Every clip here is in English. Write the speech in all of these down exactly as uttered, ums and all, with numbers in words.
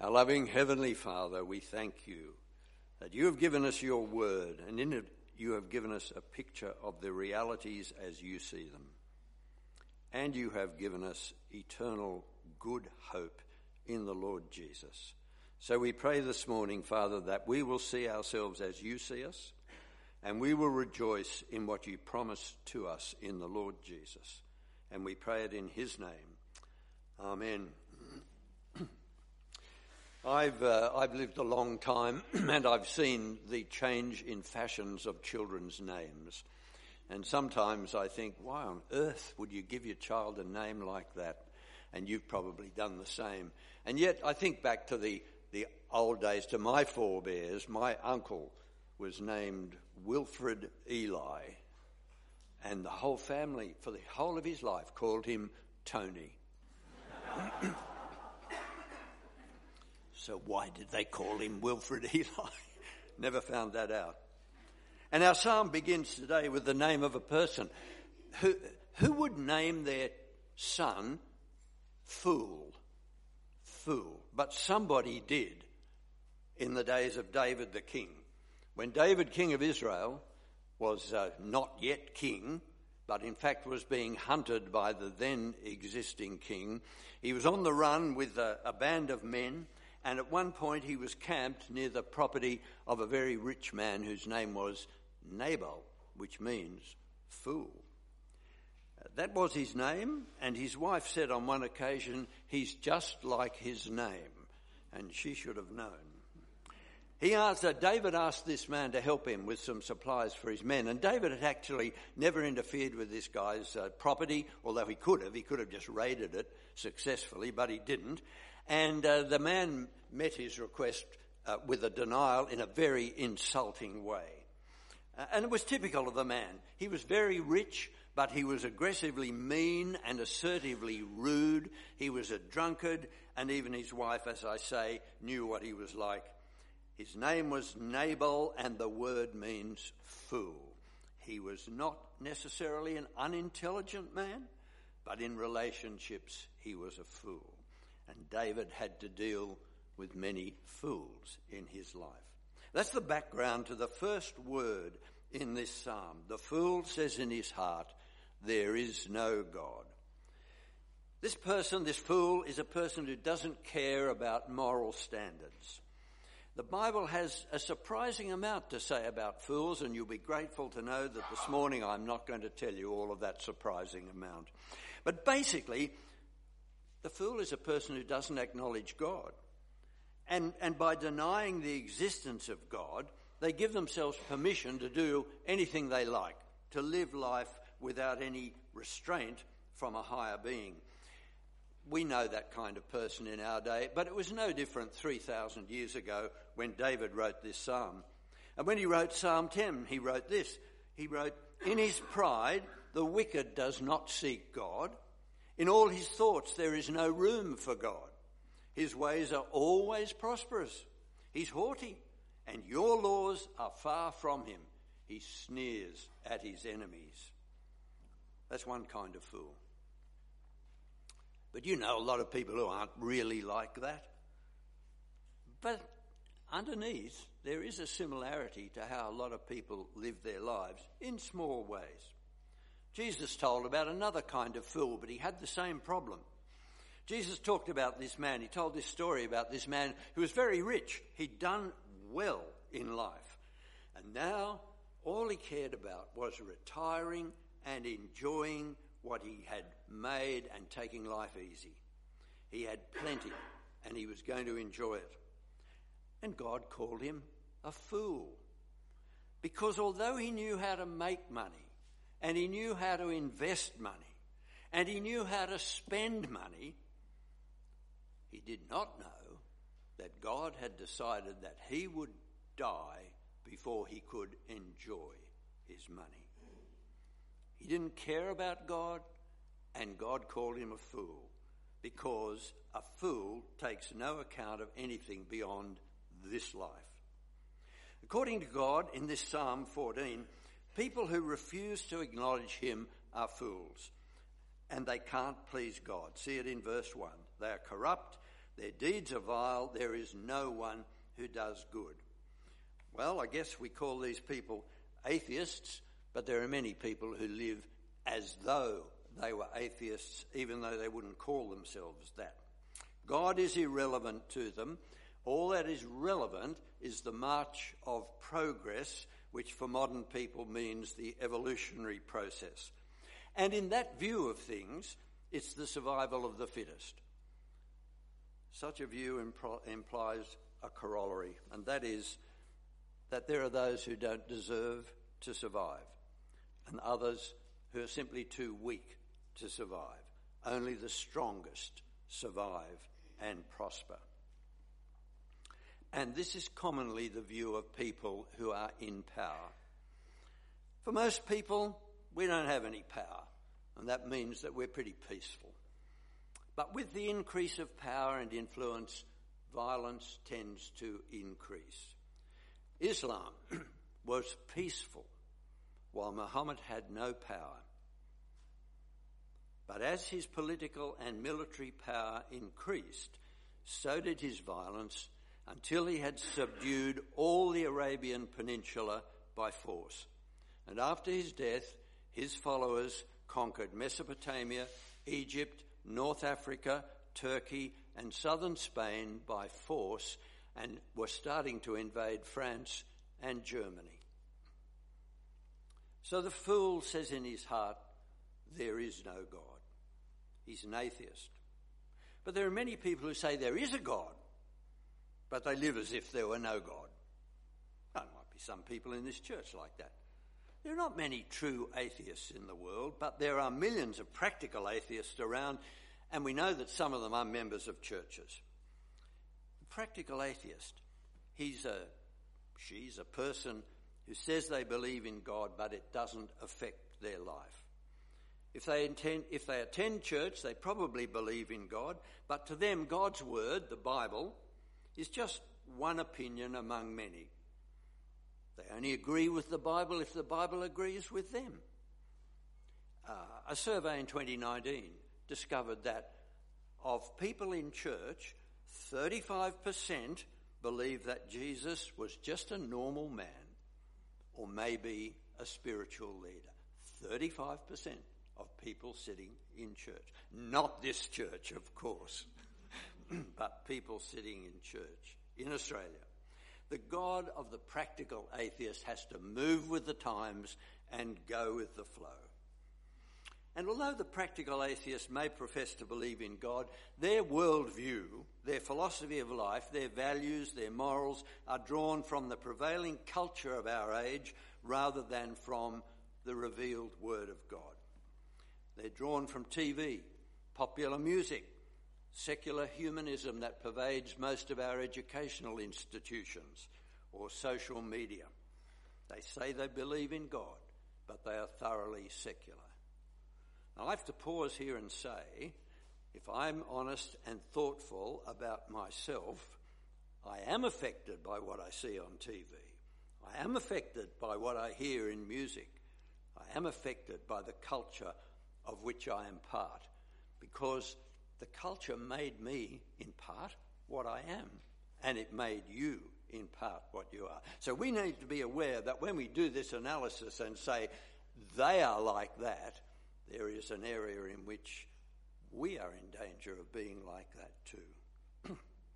Our loving Heavenly Father, we thank you that you have given us your word, and in it you have given us a picture of the realities as you see them. And you have given us eternal good hope in the Lord Jesus. So we pray this morning, Father, that we will see ourselves as you see us, and we will rejoice in what you promised to us in the Lord Jesus. And we pray it in his name. Amen. I've uh, I've lived a long time and I've seen the change in fashions of children's names. And sometimes I think, why on earth would you give your child a name like that? And you've probably done the same. And yet I think back to the, the old days, to my forebears. My uncle was named Wilfred Eli. And the whole family, for the whole of his life, called him Tony. So why did they call him Wilfred Eli? Never found that out. And our psalm begins today with the name of a person. Who, who would name their son Fool? Fool. But somebody did in the days of David the king. When David, king of Israel, was uh, not yet king, but in fact was being hunted by the then existing king, he was on the run with a, a band of men. And at one point he was camped near the property of a very rich man whose name was Nabal, which means fool. That was his name, and his wife said on one occasion, he's just like his name, and she should have known. He asked, uh, David asked this man to help him with some supplies for his men, and David had actually never interfered with this guy's uh, property, although he could have. He could have just raided it successfully, but he didn't. And uh, the man met his request uh, with a denial in a very insulting way. Uh, and it was typical of the man. He was very rich, but he was aggressively mean and assertively rude. He was a drunkard, and even his wife, as I say, knew what he was like. His name was Nabal, and the word means fool. He was not necessarily an unintelligent man, but in relationships he was a fool. And David had to deal with many fools in his life. That's the background to the first word in this psalm. The fool says in his heart, there is no God. This person, this fool, is a person who doesn't care about moral standards. The Bible has a surprising amount to say about fools, and you'll be grateful to know that this morning I'm not going to tell you all of that surprising amount. But basically, the fool is a person who doesn't acknowledge God. And, and by denying the existence of God, they give themselves permission to do anything they like, to live life without any restraint from a higher being. We know that kind of person in our day, but it was no different three thousand years ago when David wrote this psalm. And when he wrote Psalm ten, he wrote this. He wrote, in his pride, the wicked does not seek God. In all his thoughts, there is no room for God. His ways are always prosperous. He's haughty, and your laws are far from him. He sneers at his enemies. That's one kind of fool. But you know a lot of people who aren't really like that. But underneath, there is a similarity to how a lot of people live their lives in small ways. Jesus told about another kind of fool, but he had the same problem. Jesus talked about this man. He told this story about this man who was very rich. He'd done well in life. And now all he cared about was retiring and enjoying what he had made and taking life easy. He had plenty and he was going to enjoy it. And God called him a fool. Because although he knew how to make money, and he knew how to invest money, and he knew how to spend money, he did not know that God had decided that he would die before he could enjoy his money. He didn't care about God, and God called him a fool, because a fool takes no account of anything beyond this life. According to God, in this Psalm fourteen, people who refuse to acknowledge him are fools, and they can't please God. See it in verse one. They are corrupt, Their deeds are vile. There is no one who does good. Well, I guess we call these people atheists, but there are many people who live as though they were atheists, even though they wouldn't call themselves that. God is irrelevant to them. All that is relevant is the march of progress, which for modern people means the evolutionary process. And in that view of things, it's the survival of the fittest. Such a view impl- implies a corollary, and that is that there are those who don't deserve to survive, and others who are simply too weak to survive. Only the strongest survive and prosper. And this is commonly the view of people who are in power. For most people, we don't have any power, and that means that we're pretty peaceful. But with the increase of power and influence, violence tends to increase. Islam was peaceful while Muhammad had no power. But as his political and military power increased, so did his violence, until he had subdued all the Arabian Peninsula by force. And after his death, his followers conquered Mesopotamia, Egypt, North Africa, Turkey, and southern Spain by force, and were starting to invade France and Germany. So the fool says in his heart, there is no God. He's an atheist. But there are many people who say there is a God, but they live as if there were no God. There might be some people in this church like that. There are not many true atheists in the world, but there are millions of practical atheists around, and we know that some of them are members of churches. The practical atheist, he's a, she's a person who says they believe in God, but it doesn't affect their life. If they attend, if they attend church, they probably believe in God, but to them, God's word, the Bible, is just one opinion among many. They only agree with the Bible if the Bible agrees with them. Uh, a survey in twenty nineteen discovered that of people in church, thirty-five percent believe that Jesus was just a normal man or maybe a spiritual leader. thirty-five percent of people sitting in church. Not this church, of course, but people sitting in church in Australia. The God of the practical atheist has to move with the times and go with the flow. And although the practical atheist may profess to believe in God, their worldview, their philosophy of life, their values, their morals are drawn from the prevailing culture of our age rather than from the revealed Word of God. They're drawn from T V, popular music, secular humanism that pervades most of our educational institutions, or social media. They say they believe in God, but they are thoroughly secular. Now, I have to pause here and say, if I'm honest and thoughtful about myself, I am affected by what I see on T V. I am affected by what I hear in music. I am affected by the culture of which I am part, because the culture made me, in part, what I am, and it made you, in part, what you are. So we need to be aware that when we do this analysis and say they are like that, there is an area in which we are in danger of being like that too.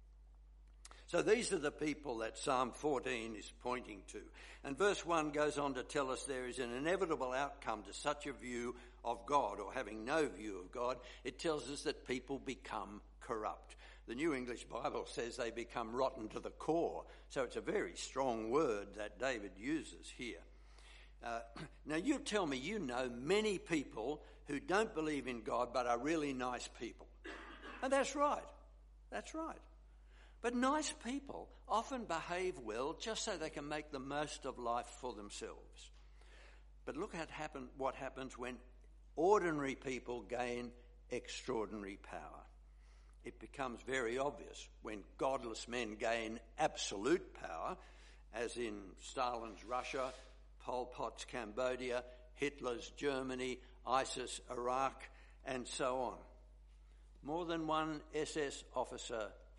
So these are the people that Psalm fourteen is pointing to. And verse one goes on to tell us there is an inevitable outcome to such a view of God, or having no view of God. It tells us that people become corrupt. The New English Bible says they become rotten to the core. So it's a very strong word that David uses here. Uh, now you tell me you know many people who don't believe in God but are really nice people. And that's right. That's right. But nice people often behave well just so they can make the most of life for themselves. But look at happen, what happens when ordinary people gain extraordinary power. It becomes very obvious when godless men gain absolute power, as in Stalin's Russia, Pol Pot's Cambodia, Hitler's Germany, ISIS, Iraq, and so on. More than one S S officer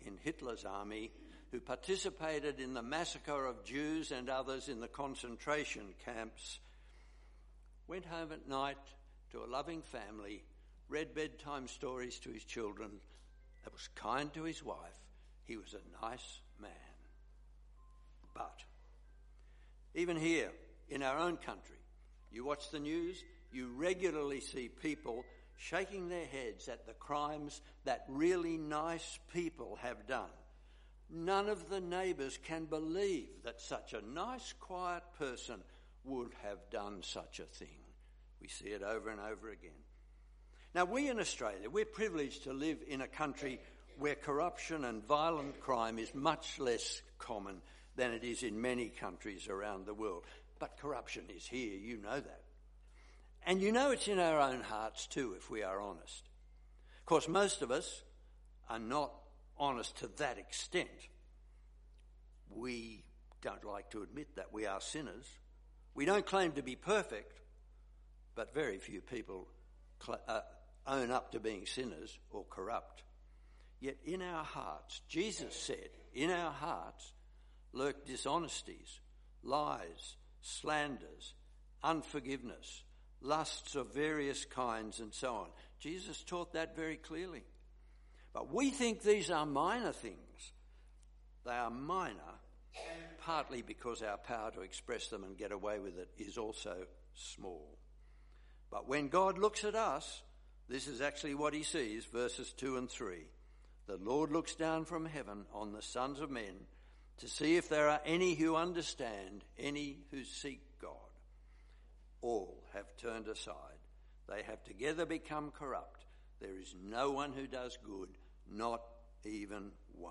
in Hitler's army who participated in the massacre of Jews and others in the concentration camps, went home at night to a loving family, read bedtime stories to his children, was kind to his wife. He was a nice man. But even here in our own country, you watch the news, you regularly see people shaking their heads at the crimes that really nice people have done. None of the neighbours can believe that such a nice, quiet person would have done such a thing. We see it over and over again. Now, we in Australia, we're privileged to live in a country where corruption and violent crime is much less common than it is in many countries around the world. But corruption is here, you know that. And you know it's in our own hearts too, if we are honest. Of course, most of us are not honest to that extent. We don't like to admit that we are sinners. We don't claim to be perfect, but very few people cl- uh, own up to being sinners or corrupt. Yet in our hearts, Jesus said, in our hearts lurk dishonesties, lies, slanders, unforgiveness, lusts of various kinds and so on. Jesus taught that very clearly. But we think these are minor things. They are minor, partly because our power to express them and get away with it is also small. But when God looks at us, this is actually what he sees, verses two and three. The Lord looks down from heaven on the sons of men to see if there are any who understand, any who seek God. All have turned aside. They have together become corrupt. There is no one who does good, not even one.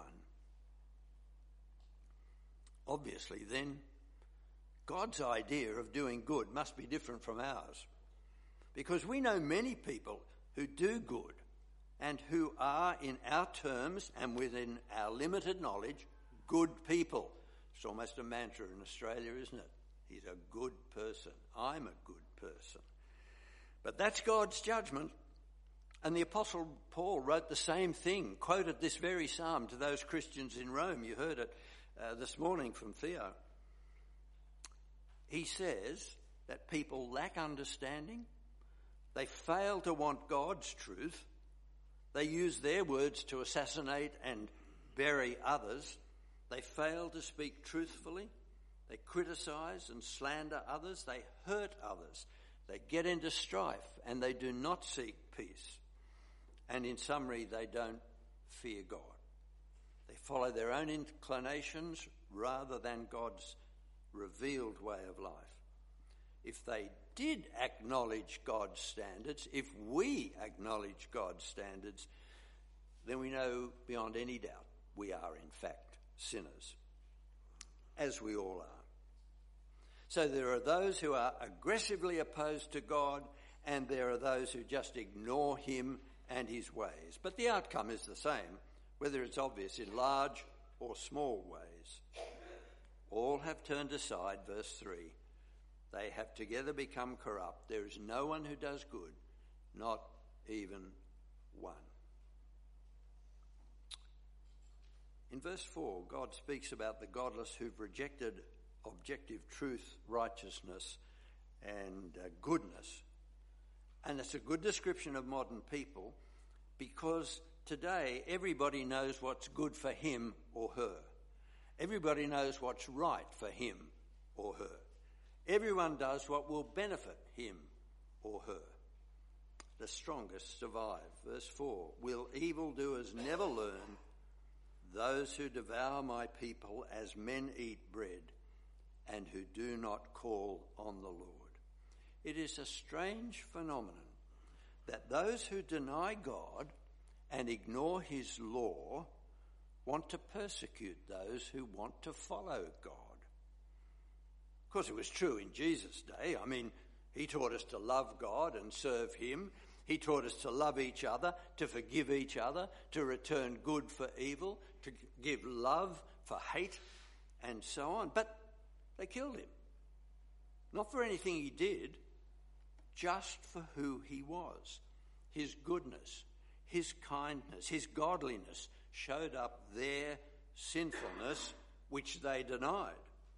Obviously, then, God's idea of doing good must be different from ours, because we know many people who do good and who are, in our terms and within our limited knowledge, good people. It's almost a mantra in Australia, isn't it? He's a good person. I'm a good person. But that's God's judgment. And the Apostle Paul wrote the same thing, quoted this very psalm to those Christians in Rome. You heard it uh, this morning from Theo. He says that people lack understanding. They fail to want God's truth. They use their words to assassinate and bury others. They fail to speak truthfully. They criticise and slander others. They hurt others. They get into strife and they do not seek peace. And in summary, they don't fear God. They follow their own inclinations rather than God's revealed way of life. If they did acknowledge God's standards, if we acknowledge God's standards, then we know beyond any doubt we are in fact sinners, as we all are. So there are those who are aggressively opposed to God, and there are those who just ignore him and his ways. But the outcome is the same, whether it's obvious in large or small ways. All have turned aside, verse three. They have together become corrupt. There is no one who does good, not even one. In verse four, God speaks about the godless who've rejected objective truth, righteousness, and uh, goodness. And it's a good description of modern people, because today everybody knows what's good for him or her. Everybody knows what's right for him or her. Everyone does what will benefit him or her. The strongest survive. Verse four, will evildoers never learn? Those who devour my people as men eat bread, and who do not call on the Lord. It is a strange phenomenon that those who deny God and ignore his law want to persecute those who want to follow God. Of course, it was true in Jesus' day. I mean, he taught us to love God and serve him. He taught us to love each other, to forgive each other, to return good for evil, to give love for hate, and so on. But they killed him. Not for anything he did, just for who he was. His goodness, his kindness, his godliness showed up their sinfulness, which they denied.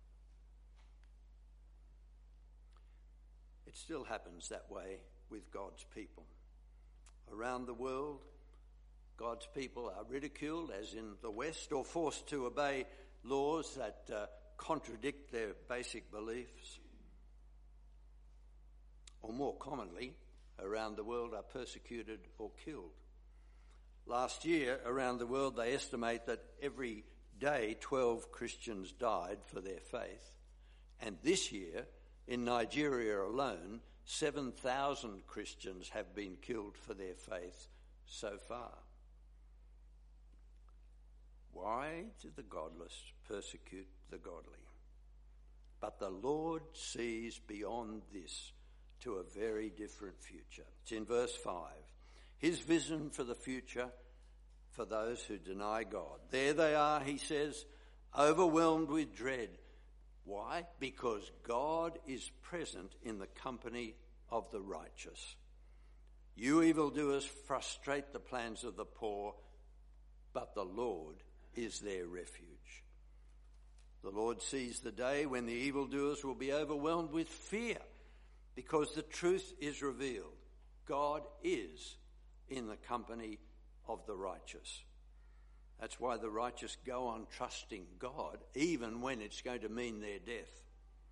It still happens that way with God's people. Around the world, God's people are ridiculed, as in the West, or forced to obey laws that uh, contradict their basic beliefs. Or more commonly, around the world are persecuted or killed. Last year, around the world, they estimate that every day twelve Christians died for their faith. And this year, in Nigeria alone, seven thousand Christians have been killed for their faith so far. Why do the godless persecute the godly? But the Lord sees beyond this to a very different future. It's in verse five. His vision for the future for those who deny God. There they are, he says, overwhelmed with dread. Why? Because God is present in the company of the righteous. You evildoers frustrate the plans of the poor, but the Lord is their refuge. The Lord sees the day when the evildoers will be overwhelmed with fear, because the truth is revealed. God is in the company of the righteous. That's why the righteous go on trusting God, even when it's going to mean their death.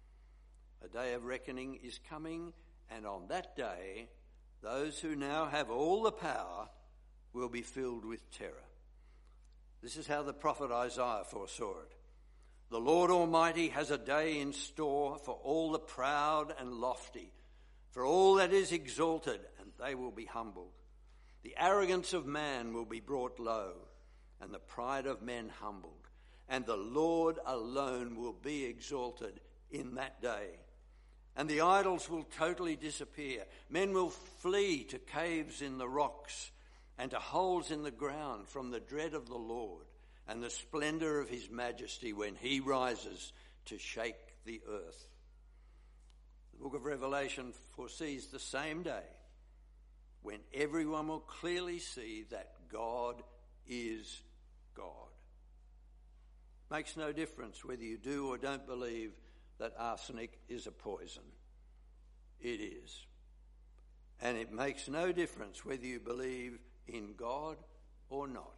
A day of reckoning is coming, and on that day, those who now have all the power will be filled with terror. This is how the prophet Isaiah foresaw it. The Lord Almighty has a day in store for all the proud and lofty, for all that is exalted, and they will be humbled. The arrogance of man will be brought low, and the pride of men humbled, and the Lord alone will be exalted in that day. And the idols will totally disappear. Men will flee to caves in the rocks and to holes in the ground from the dread of the Lord and the splendour of his majesty when he rises to shake the earth. The book of Revelation foresees the same day when everyone will clearly see that God is God. Makes no difference whether you do or don't believe that arsenic is a poison. It is. And it makes no difference whether you believe in God or not.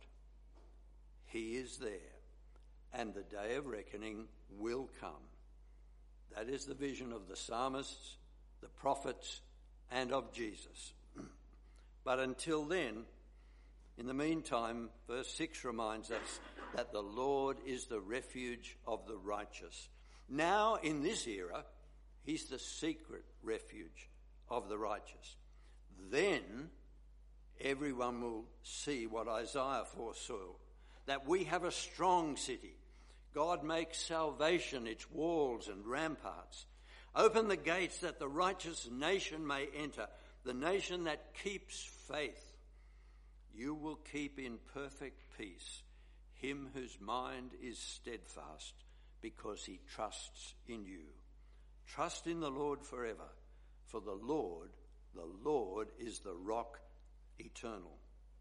He is there, and the day of reckoning will come. That is the vision of the psalmists, the prophets, and of Jesus. But until then, in the meantime, verse six reminds us that the Lord is the refuge of the righteous. Now, in this era, he's the secret refuge of the righteous. Then, everyone will see what Isaiah foresaw, that we have a strong city. God makes salvation its walls and ramparts. Open the gates that the righteous nation may enter, the nation that keeps faith. You will keep in perfect peace him whose mind is steadfast, because he trusts in you. Trust in the Lord forever, for the Lord, the Lord is the rock eternal.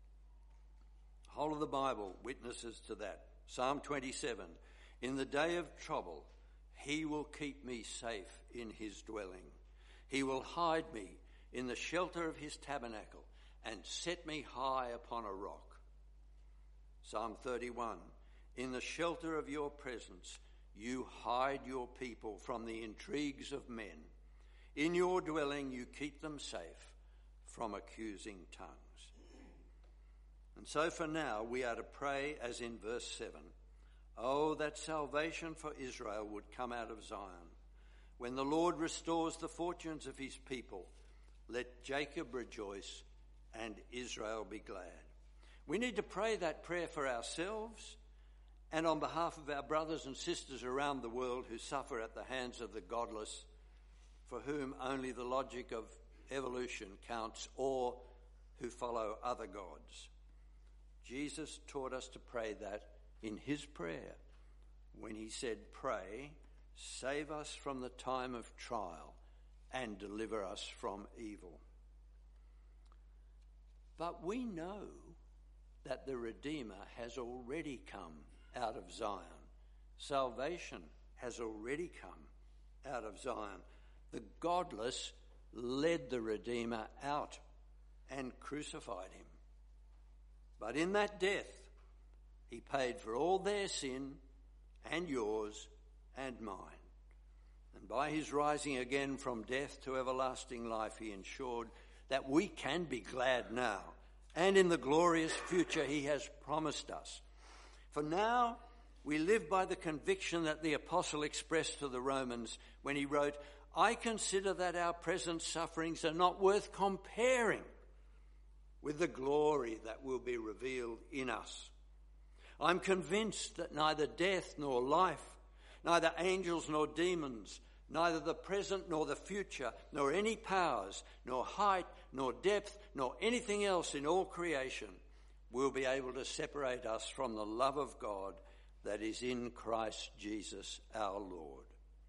The whole of the Bible witnesses to that. Psalm twenty-seven, in the day of trouble, he will keep me safe in his dwelling. He will hide me in the shelter of his tabernacle and set me high upon a rock. Psalm thirty-one, in the shelter of your presence, you hide your people from the intrigues of men. In your dwelling you keep them safe from accusing tongues. And so for now we are to pray as in verse seven. Oh, that salvation for Israel would come out of Zion. When the Lord restores the fortunes of his people, let Jacob rejoice and Israel be glad. We need to pray that prayer for ourselves and on behalf of our brothers and sisters around the world who suffer at the hands of the godless, for whom only the logic of evolution counts, or who follow other gods. Jesus taught us to pray that in his prayer when he said, pray, save us from the time of trial and deliver us from evil. But we know that the Redeemer has already come out of Zion. Salvation has already come out of Zion. The godless led the Redeemer out and crucified him. But in that death, he paid for all their sin and yours and mine. And by his rising again from death to everlasting life, he ensured that we can be glad now and in the glorious future he has promised us. For now, we live by the conviction that the apostle expressed to the Romans when he wrote, I consider that our present sufferings are not worth comparing with the glory that will be revealed in us. I'm convinced that neither death nor life, neither angels nor demons, neither the present nor the future, nor any powers, nor height, nor depth, nor anything else in all creation will be able to separate us from the love of God that is in Christ Jesus our Lord.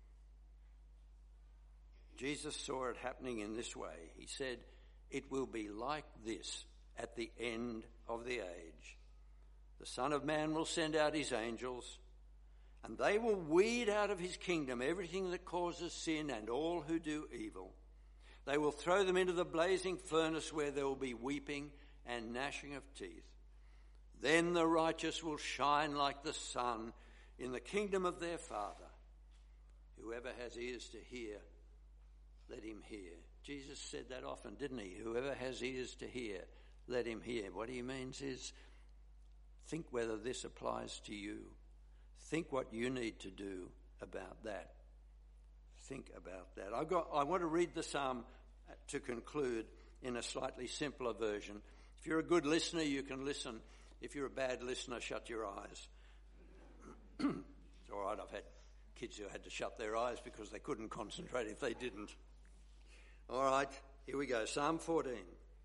Jesus saw it happening in this way. He said, it will be like this at the end of the age. The Son of Man will send out his angels, and they will weed out of his kingdom everything that causes sin and all who do evil. They will throw them into the blazing furnace where there will be weeping and gnashing of teeth. Then the righteous will shine like the sun in the kingdom of their Father. Whoever has ears to hear, let him hear. Jesus said that often, didn't he? Whoever has ears to hear, let him hear. What he means is, think whether this applies to you. Think what you need to do about that. Think about that. I've got, I want to read the psalm to conclude in a slightly simpler version. If you're a good listener, you can listen. If you're a bad listener, shut your eyes. It's all right, I've had kids who had to shut their eyes because they couldn't concentrate if they didn't. All right, here we go. Psalm fourteen.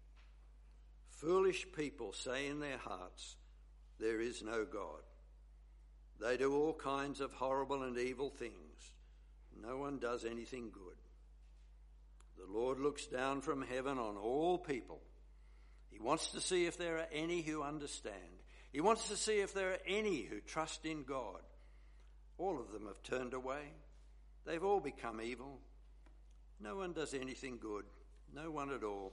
Foolish people say in their hearts, there is no God. They do all kinds of horrible and evil things. No one does anything good. The Lord looks down from heaven on all people. He wants to see if there are any who understand. He wants to see if there are any who trust in God. All of them have turned away. They've all become evil. No one does anything good. No one at all.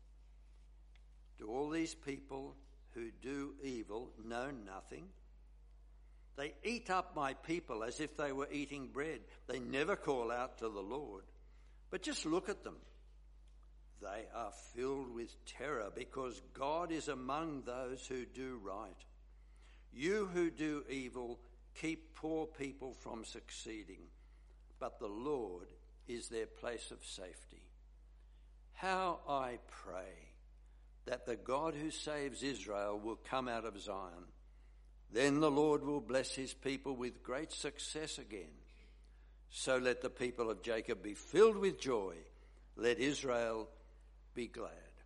Do all these people who do evil know nothing? They eat up my people as if they were eating bread. They never call out to the Lord. But just look at them. They are filled with terror because God is among those who do right. You who do evil keep poor people from succeeding, but the Lord is their place of safety. How I pray that the God who saves Israel will come out of Zion. Then the Lord will bless his people with great success again. So let the people of Jacob be filled with joy. Let Israel be glad.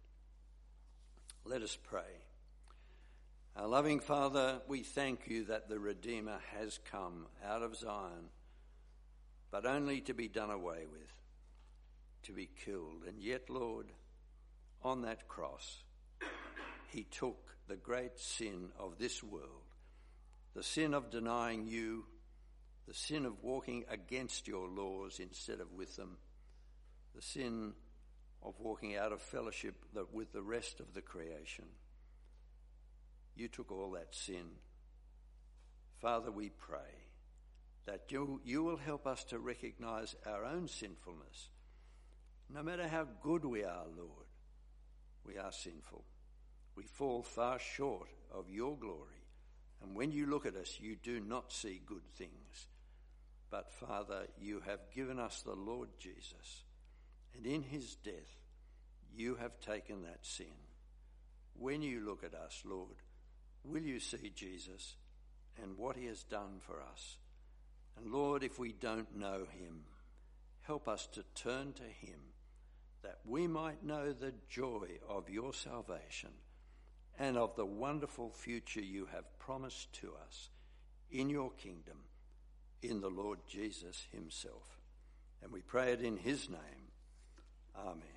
Let us pray. Our loving Father, we thank you that the Redeemer has come out of Zion, but only to be done away with, to be killed. And yet, Lord, on that cross, he took the great sin of this world, the sin of denying you, the sin of walking against your laws instead of with them, the sin of walking out of fellowship with the rest of the creation. You took all that sin. Father, we pray that you, you will help us to recognize our own sinfulness. No matter how good we are, Lord, we are sinful. We fall far short of your glory. And when you look at us, you do not see good things. But Father, you have given us the Lord Jesus. And in his death, you have taken that sin. When you look at us, Lord, will you see Jesus and what he has done for us? And Lord, if we don't know him, help us to turn to him, that we might know the joy of your salvation and of the wonderful future you have promised to us in your kingdom, in the Lord Jesus himself. And we pray it in his name. Amen.